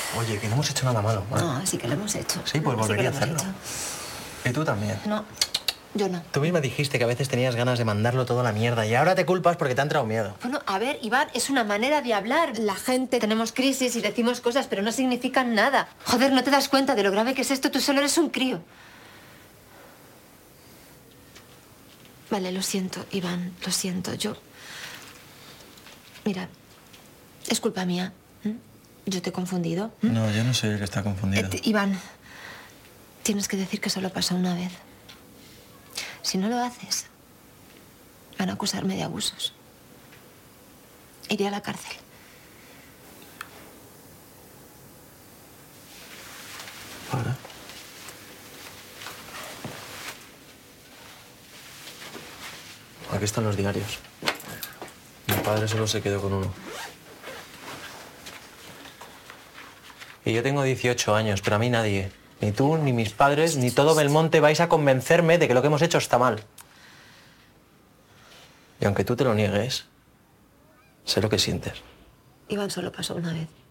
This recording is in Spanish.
Oye, que no hemos hecho nada malo, ¿vale? No, sí que lo hemos hecho. Sí, pues volvería a hacerlo. ¿Y tú también? No, yo no. Tú misma dijiste que a veces tenías ganas de mandarlo todo a la mierda y ahora te culpas porque te ha entrado miedo. Bueno, a ver, Iván, es una manera de hablar. La gente tenemos crisis y decimos cosas, pero no significan nada. Joder, ¿no te das cuenta de lo grave que es esto? Tú solo eres un crío. Vale, lo siento, Iván, lo siento. Mira, es culpa mía. Yo te he confundido. No, yo no soy el que está confundido. Iván, tienes que decir que solo pasa una vez. Si no lo haces, van a acusarme de abusos. Iré a la cárcel. Vale. Aquí están los diarios. Mi padre solo se quedó con uno. Y yo tengo 18 años, pero a mí nadie, ni tú, ni mis padres, ni todo Belmonte vais a convencerme de que lo que hemos hecho está mal. Y aunque tú te lo niegues, sé lo que sientes. Iván, solo pasó una vez.